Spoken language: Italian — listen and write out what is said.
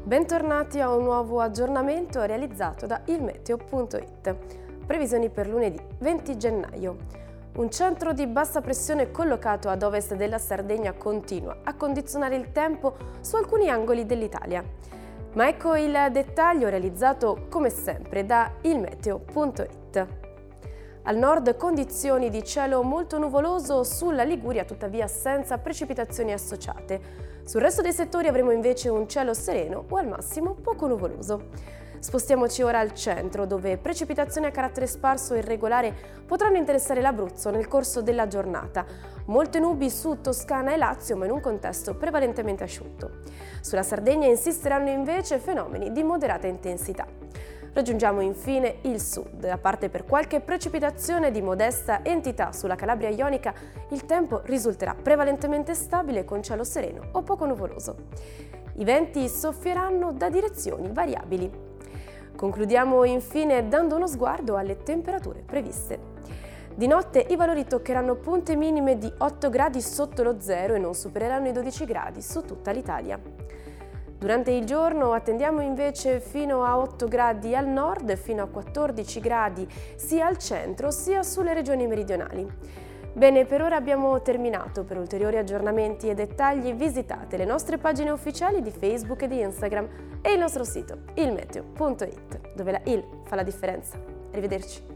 Bentornati a un nuovo aggiornamento realizzato da ilmeteo.it. Previsioni per lunedì 20 gennaio. Un centro di bassa pressione collocato ad ovest della Sardegna continua a condizionare il tempo su alcuni angoli dell'Italia. Ma ecco il dettaglio realizzato come sempre da ilmeteo.it. Al nord condizioni di cielo molto nuvoloso, sulla Liguria tuttavia senza precipitazioni associate. Sul resto dei settori avremo invece un cielo sereno o al massimo poco nuvoloso. Spostiamoci ora al centro, dove precipitazioni a carattere sparso e irregolare potranno interessare l'Abruzzo nel corso della giornata. Molte nubi su Toscana e Lazio, ma in un contesto prevalentemente asciutto. Sulla Sardegna insisteranno invece fenomeni di moderata intensità. Raggiungiamo infine il sud. A parte per qualche precipitazione di modesta entità sulla Calabria ionica, il tempo risulterà prevalentemente stabile con cielo sereno o poco nuvoloso. I venti soffieranno da direzioni variabili. Concludiamo infine dando uno sguardo alle temperature previste. Di notte i valori toccheranno punte minime di 8 gradi sotto lo zero e non supereranno i 12 gradi su tutta l'Italia. Durante il giorno attendiamo invece fino a 8 gradi al nord e fino a 14 gradi sia al centro sia sulle regioni meridionali. Bene, per ora abbiamo terminato. Per ulteriori aggiornamenti e dettagli visitate le nostre pagine ufficiali di Facebook e di Instagram e il nostro sito ilmeteo.it, dove la il fa la differenza. Arrivederci.